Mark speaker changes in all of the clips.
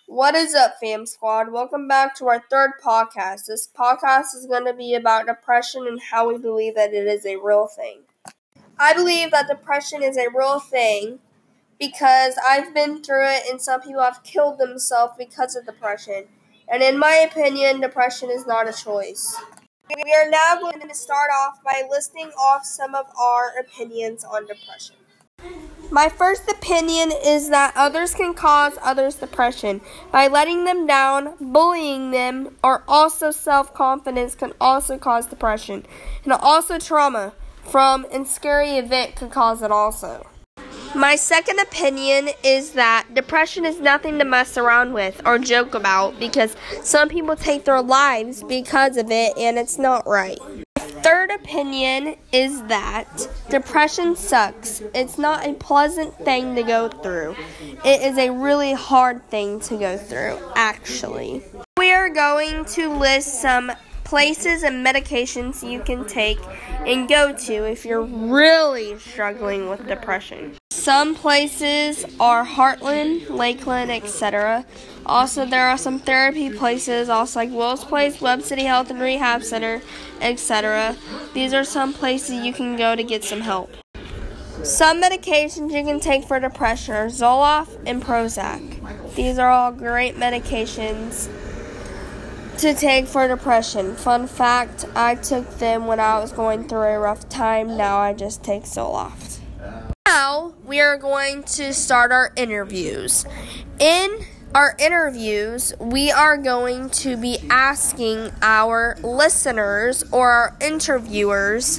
Speaker 1: What is up, fam squad? Welcome back to our third podcast. This podcast is going to be about depression and how we believe that it is a real thing. I believe that depression is a real thing because I've been through it and some people have killed themselves because of depression. And in my opinion, depression is not a choice. We are now going to start off by listing off some of our opinions on depression. My first opinion is that others can cause others depression by letting them down, bullying them, or also self-confidence can also cause depression. And also trauma from a scary event can cause it also. My second opinion is that depression is nothing to mess around with or joke about because some people take their lives because of it and it's not right. Third opinion is that depression sucks. It's not a pleasant thing to go through. It is a really hard thing to go through, actually. We are going to list some places and medications you can take and go to if you're really struggling with depression. Some places are Heartland, Lakeland, etc. Also, there are some therapy places, also like Will's Place, Webb City Health and Rehab Center, etc. These are some places you can go to get some help. Some medications you can take for depression are Zoloft and Prozac. These are all great medications to take for depression. Fun fact, I took them when I was going through a rough time. Now I just take Zoloft. Now we are going to start our interviews. In our interviews, we are going to be asking our listeners or our interviewers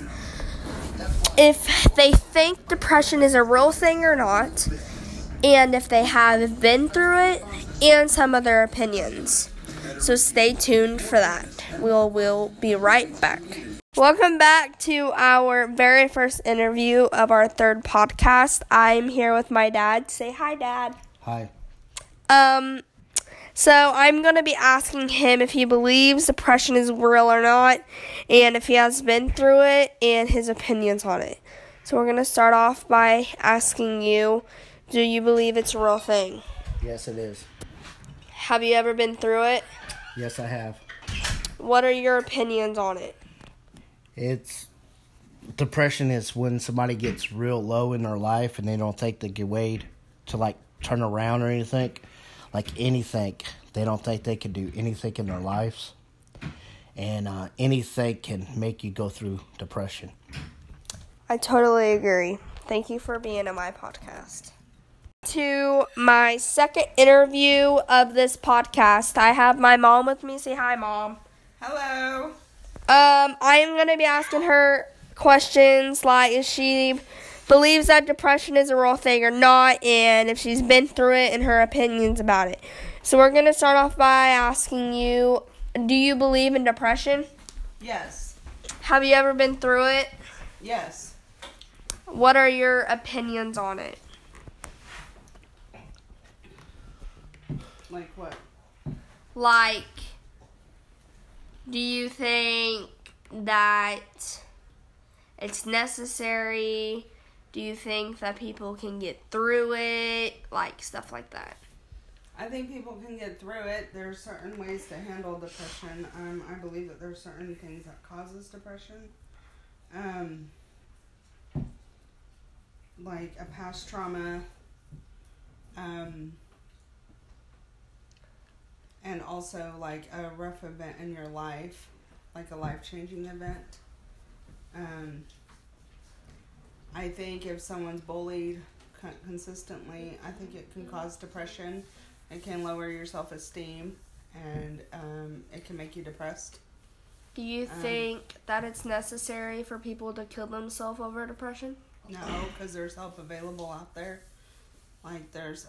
Speaker 1: if they think depression is a real thing or not, and if they have been through it, and some of their opinions. So stay tuned for that. We'll be right back. Welcome back to our very first interview of our third podcast. I'm here with my dad. Say hi, Dad.
Speaker 2: Hi.
Speaker 1: So I'm going to be asking him if he believes depression is real or not, and if he has been through it, and his opinions on it. So we're going to start off by asking you, do you believe it's a real thing?
Speaker 2: Yes, it is.
Speaker 1: Have you ever been through it?
Speaker 2: Yes, I have.
Speaker 1: What are your opinions on it?
Speaker 2: Depression is when somebody gets real low in their life and they don't think they can wait to turn around or anything. Anything. They don't think they can do anything in their lives. And anything can make you go through depression.
Speaker 1: I totally agree. Thank you for being on my podcast. To my second interview of this podcast, I have my mom with me. Say hi, Mom.
Speaker 3: Hello.
Speaker 1: I am going to be asking her questions like if she believes that depression is a real thing or not, and if she's been through it and her opinions about it. So we're going to start off by asking you, do you believe in depression?
Speaker 3: Yes.
Speaker 1: Have you ever been through it?
Speaker 3: Yes.
Speaker 1: What are your opinions on it?
Speaker 3: Like what?
Speaker 1: Like, do you think that it's necessary? Do you think that people can get through it? Like, stuff like that.
Speaker 3: I think people can get through it. There are certain ways to handle depression. I believe that there are certain things that causes depression. Like a past trauma. And also like a rough event in your life. Like a life-changing event. I think if someone's bullied consistently, I think it can cause depression. It can lower your self-esteem, and it can make you depressed.
Speaker 1: Do you think that it's necessary for people to kill themselves over depression?
Speaker 3: No, because there's help available out there. Like there's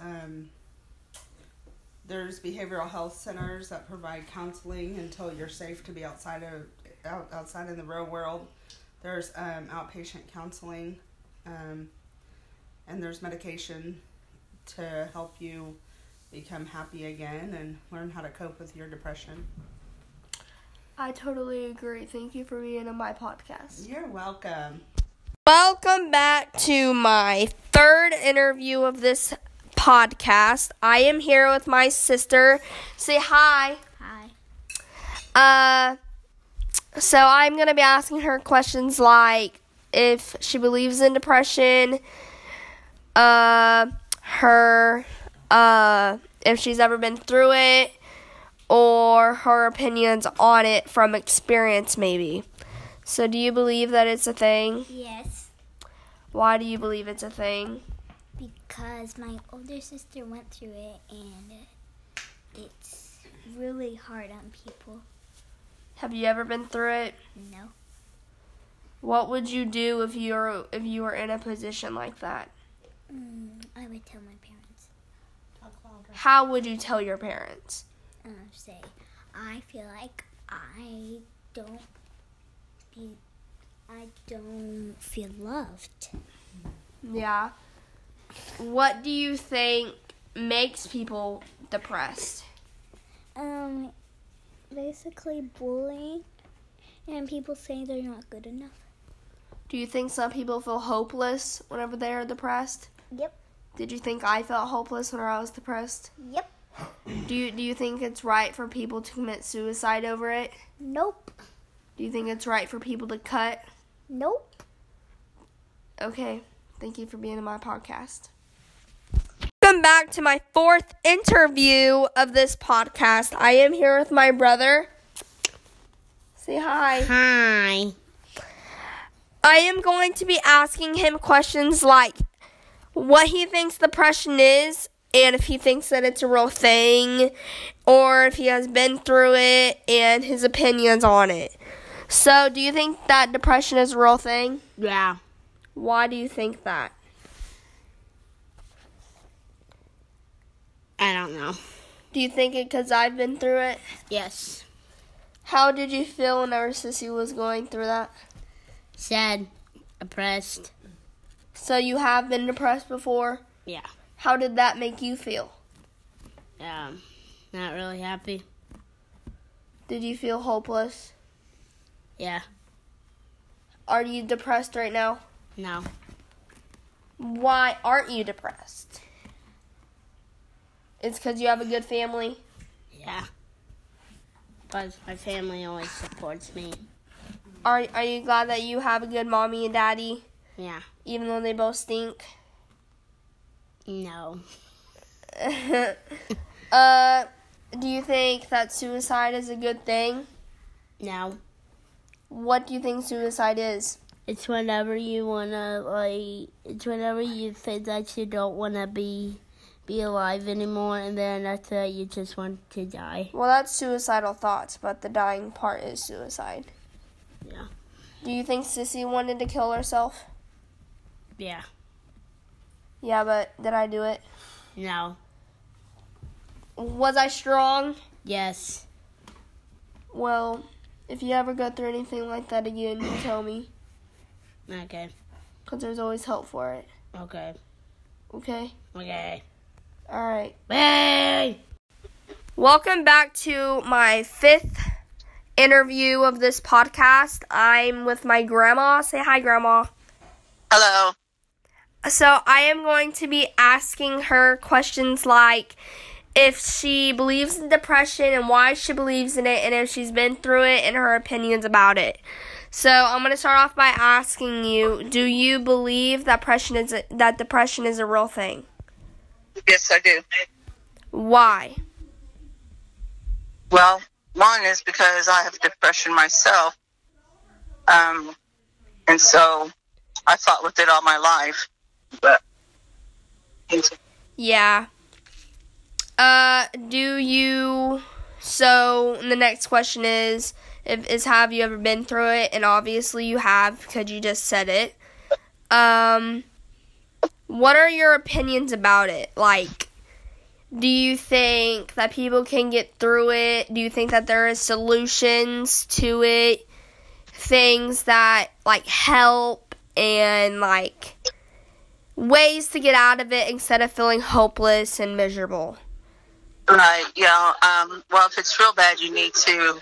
Speaker 3: behavioral health centers that provide counseling until you're safe to be outside in the real world. There's outpatient counseling, and there's medication to help you become happy again and learn how to cope with your depression.
Speaker 1: I totally agree. Thank you for being on my podcast.
Speaker 3: You're welcome.
Speaker 1: Welcome back to my third interview of this podcast. I am here with my sister. Say hi.
Speaker 4: Hi.
Speaker 1: So I'm going to be asking her questions like if she believes in depression, if she's ever been through it, or her opinions on it from experience maybe. So do you believe that it's a thing?
Speaker 4: Yes,
Speaker 1: Why do you believe it's a thing?
Speaker 4: because my older sister went through it, and it's really hard on people.
Speaker 1: Have you ever been through it?
Speaker 4: No.
Speaker 1: What would you do if you were in a position like that?
Speaker 4: I would tell my parents.
Speaker 1: How would you tell your parents?
Speaker 4: Say, I feel like I don't feel loved.
Speaker 1: Yeah. What do you think makes people depressed?
Speaker 4: Basically bullying, and people say they're not good enough.
Speaker 1: Do you think some people feel hopeless whenever they are depressed?
Speaker 4: Yep.
Speaker 1: Did you think I felt hopeless when I was depressed?
Speaker 4: Yep.
Speaker 1: Do you think it's right for people to commit suicide over it?
Speaker 4: Nope.
Speaker 1: Do you think it's right for people to cut?
Speaker 4: Nope.
Speaker 1: Okay. Thank you for being on my podcast. Welcome back to my 4th interview of this podcast. I am here with my brother. Say hi.
Speaker 4: Hi.
Speaker 1: I am going to be asking him questions like what he thinks depression is, and if he thinks that it's a real thing, or if he has been through it, and his opinions on it. So, do you think that depression is a real thing?
Speaker 4: Yeah.
Speaker 1: Why do you think that?
Speaker 4: I don't know.
Speaker 1: Do you think it because I've been through it?
Speaker 4: Yes.
Speaker 1: How did you feel whenever Sissy was going through that?
Speaker 4: Sad. Oppressed.
Speaker 1: So, you have been depressed before?
Speaker 4: Yeah.
Speaker 1: How did that make you feel?
Speaker 4: Not really happy.
Speaker 1: Did you feel hopeless?
Speaker 4: Yeah.
Speaker 1: Are you depressed right now?
Speaker 4: No.
Speaker 1: Why aren't you depressed? It's because you have a good family?
Speaker 4: Yeah. But my family always supports me.
Speaker 1: Are you glad that you have a good mommy and daddy?
Speaker 4: Yeah.
Speaker 1: Even though they both stink?
Speaker 4: No.
Speaker 1: Do you think that suicide is a good thing?
Speaker 4: No.
Speaker 1: What do you think suicide is?
Speaker 4: It's whenever you it's whenever you think that you don't wanna be alive anymore, and then after that you just want to die.
Speaker 1: Well, that's suicidal thoughts, but the dying part is suicide.
Speaker 4: Yeah.
Speaker 1: Do you think Sissy wanted to kill herself?
Speaker 4: Yeah.
Speaker 1: Yeah, but did I do it?
Speaker 4: No.
Speaker 1: Was I strong?
Speaker 4: Yes.
Speaker 1: Well, if you ever go through anything like that again, you tell me.
Speaker 4: Okay.
Speaker 1: Because there's always help for it.
Speaker 4: Okay.
Speaker 1: Okay?
Speaker 4: Okay.
Speaker 1: Alright.
Speaker 4: Hey!
Speaker 1: Welcome back to my 5th interview of this podcast. I'm with my grandma. Say hi, Grandma.
Speaker 5: Hello.
Speaker 1: So I am going to be asking her questions like if she believes in depression and why she believes in it, and if she's been through it and her opinions about it. So I'm going to start off by asking you, do you believe that depression is a real thing?
Speaker 5: Yes, I do.
Speaker 1: Why?
Speaker 5: Well, one is because I have depression myself. And so I fought with it all my life. But
Speaker 1: yeah. So the next question is have you ever been through it? And obviously you have, because you just said it. What are your opinions about it? Like, do you think that people can get through it? Do you think that there is solutions to it? Things that, like, help and, like, ways to get out of it instead of feeling hopeless and miserable?
Speaker 5: right, well, if it's real bad, you need to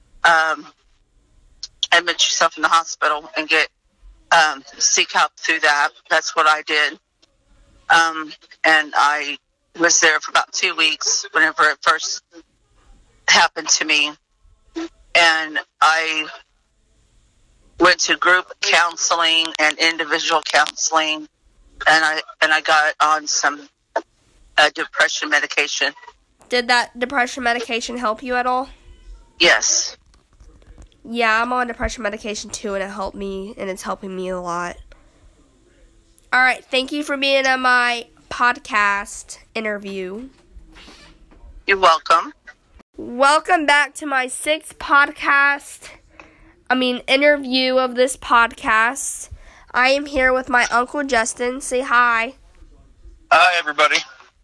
Speaker 5: admit yourself in the hospital and get seek help through that. That's what I did. And I was there for about 2 weeks whenever it first happened to me. And I went to group counseling and individual counseling, and I got on some depression medication.
Speaker 1: Did that depression medication help you at all?
Speaker 5: Yes.
Speaker 1: Yeah, I'm on depression medication too, and it helped me, and it's helping me a lot. All right, thank you for being on my podcast interview.
Speaker 5: You're welcome.
Speaker 1: Welcome back to my 6th interview of this podcast. I am here with my Uncle Justin. Say hi.
Speaker 6: Hi, everybody.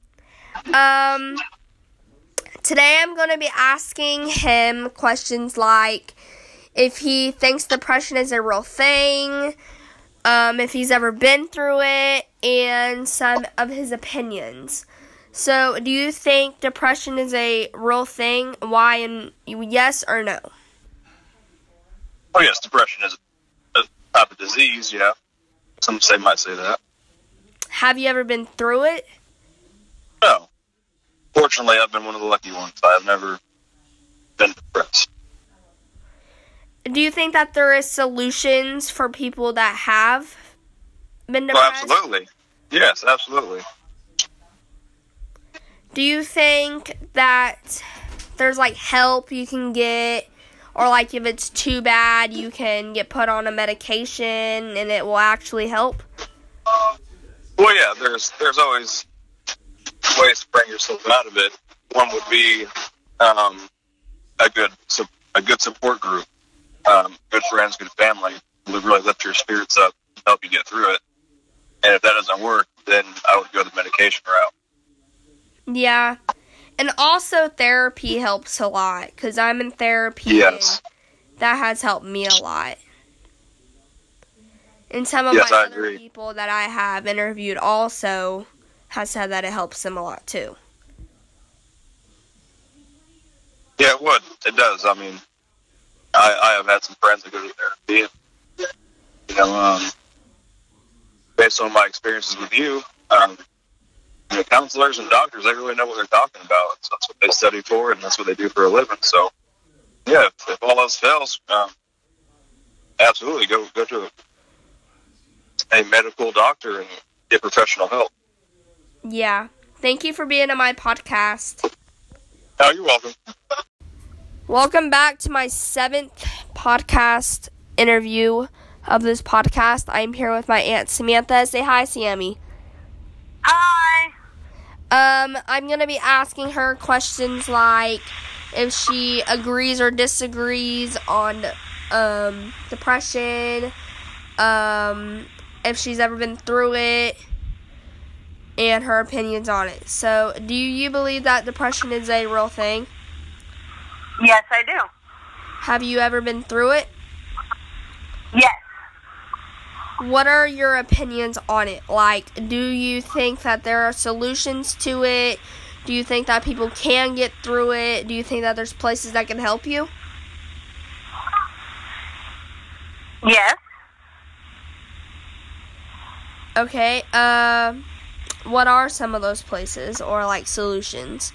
Speaker 1: Today I'm going to be asking him questions like if he thinks depression is a real thing, if he's ever been through it, and some of his opinions. So, do you think depression is a real thing? Why, and yes or no?
Speaker 6: Oh, yes, depression is a type of disease, yeah. Some might say that.
Speaker 1: Have you ever been through it?
Speaker 6: No. Fortunately, I've been one of the lucky ones. I've never been depressed.
Speaker 1: Do you think that there is solutions for people that have been depressed?
Speaker 6: Oh, absolutely. Yes, absolutely.
Speaker 1: Do you think that there's, help you can get, or, if it's too bad, you can get put on a medication and it will actually help?
Speaker 6: Well, yeah, there's always ways to bring yourself out of it. One would be a good support group, good friends, good family, who really lift your spirits up and help you get through it. And if that doesn't work, then I would go the medication route.
Speaker 1: Yeah. And also therapy helps a lot, because I'm in therapy.
Speaker 6: Yes.
Speaker 1: And that has helped me a lot. And some of
Speaker 6: Yes,
Speaker 1: my
Speaker 6: I
Speaker 1: other
Speaker 6: agree.
Speaker 1: people that I have interviewed also has said that it helps them a lot too.
Speaker 6: Yeah, it would. It does. I mean, I have had some friends that go to therapy. And, based on my experiences with you, counselors and doctors, they really know what they're talking about. So that's what they study for, and that's what they do for a living. So, yeah, if all else fails, absolutely go to a medical doctor and get professional help.
Speaker 1: Yeah. Thank you for being on my podcast.
Speaker 6: Oh, you're welcome.
Speaker 1: Welcome back to my 7th podcast interview of this podcast. I'm here with my Aunt Samantha. Say hi, Sammy.
Speaker 5: Hi.
Speaker 1: I'm going to be asking her questions like if she agrees or disagrees on depression, if she's ever been through it, and her opinions on it. So, do you believe that depression is a real thing?
Speaker 5: Yes, I do.
Speaker 1: Have you ever been through it?
Speaker 5: Yes.
Speaker 1: What are your opinions on it? Do you think that there are solutions to it? Do you think that people can get through it? Do you think that there's places that can help you?
Speaker 5: Yes.
Speaker 1: Okay, what are some of those places or, solutions?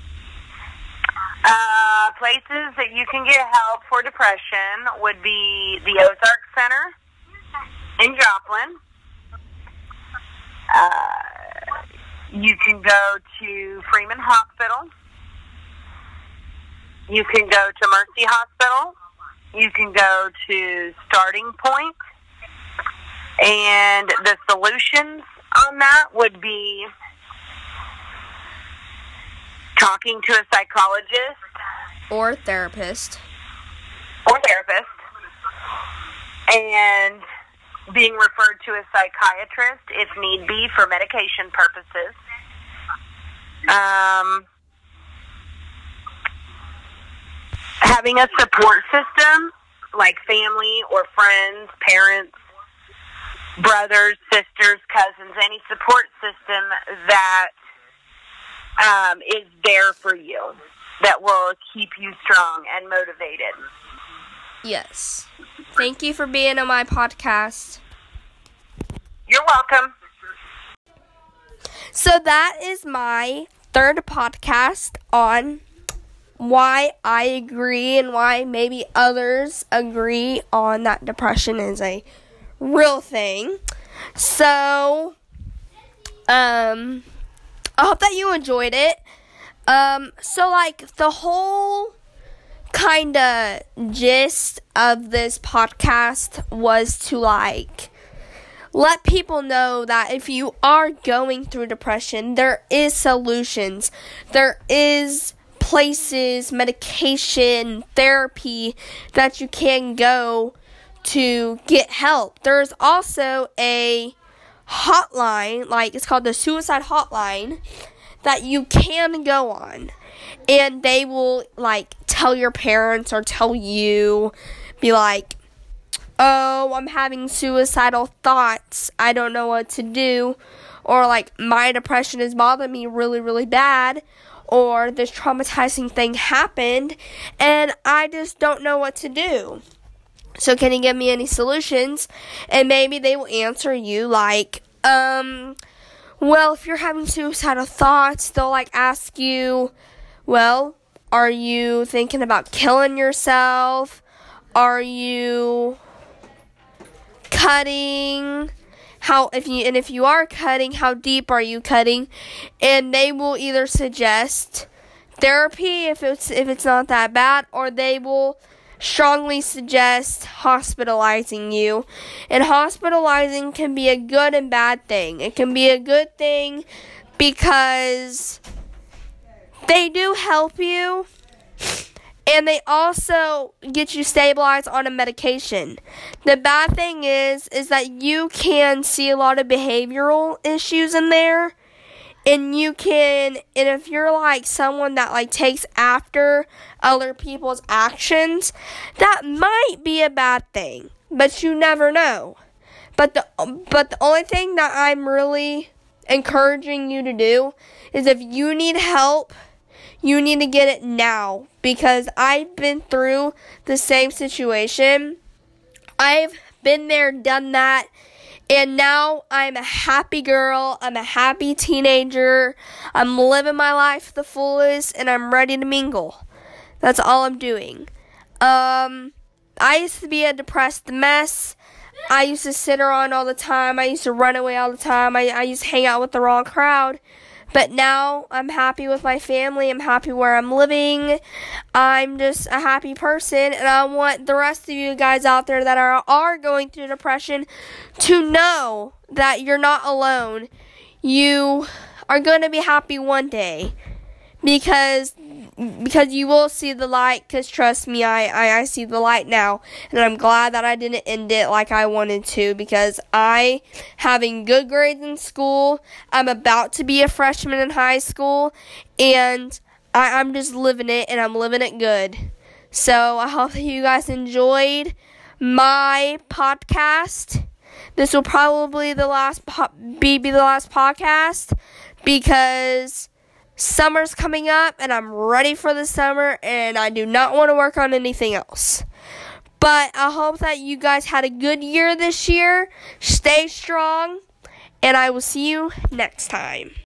Speaker 5: Places that you can get help for depression would be the Ozark Center in Joplin. You can go to Freeman Hospital. You can go to Mercy Hospital. You can go to Starting Point. And the solutions on that would be talking to a psychologist
Speaker 1: Or therapist.
Speaker 5: And being referred to a psychiatrist if need be for medication purposes. Having a support system like family or friends, parents, brothers, sisters, cousins, any support system that is there for you, that will keep you strong and motivated.
Speaker 1: Yes. Thank you for being on my podcast.
Speaker 5: You're welcome.
Speaker 1: So that is my third podcast on why I agree and why maybe others agree on that depression is a real thing. So, I hope that you enjoyed it. So like the whole kind of gist of this podcast was to like let people know that if you are going through depression, there is solutions. There is places, medication, therapy that you can go to get help. There's also a hotline, like it's called the suicide hotline, that you can go on. And they will like tell your parents or tell you, be like, oh, I'm having suicidal thoughts. I don't know what to do. Or like, my depression is bothering me really, really bad. Or this traumatizing thing happened and I just don't know what to do. So can you give me any solutions? And maybe they will answer you like, well, if you're having suicidal thoughts, they'll like ask you, well, are you thinking about killing yourself? Are you cutting? If you are cutting, how deep are you cutting? And they will either suggest therapy if it's not that bad, or they will strongly suggest hospitalizing you. And hospitalizing can be a good and bad thing. It can be a good thing because they do help you, and they also get you stabilized on a medication. The bad thing is that you can see a lot of behavioral issues in there. And if you're like someone that like takes after other people's actions, that might be a bad thing. But you never know. But the only thing that I'm really encouraging you to do is if you need help, you need to get it now, because I've been through the same situation. I've been there, done that, and now I'm a happy girl. I'm a happy teenager. I'm living my life the fullest, and I'm ready to mingle. That's all I'm doing. I used to be a depressed mess. I used to sit around all the time. I used to run away all the time. I used to hang out with the wrong crowd. But now I'm happy with my family. I'm happy where I'm living. I'm just a happy person. And I want the rest of you guys out there that are going through depression to know that you're not alone. You are going to be happy one day. Because you will see the light. Because trust me, I see the light now. And I'm glad that I didn't end it like I wanted to. Because I having good grades in school. I'm about to be a freshman in high school. And I'm just living it. And I'm living it good. So I hope that you guys enjoyed my podcast. This will probably be the last podcast. Because summer's coming up, and I'm ready for the summer, and I do not want to work on anything else. But I hope that you guys had a good year this year. Stay strong, and I will see you next time.